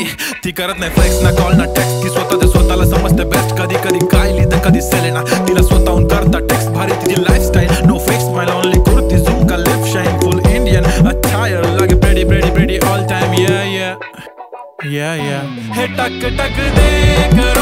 ती करत नाही फ्लेक्स ना कॉल ना टेक्स्ट ती स्वतःच्या स्वतःला समजते बेस्ट कधी कधी कायली तर कधी सेलेना तिला स्वतःहून करता टेक्स्ट भारी तिची lifestyle no fake smile only kurti झूम का lip shine full Indian attire लगे pretty pretty pretty all time yeah yeah yeah yeah हे टक टक दे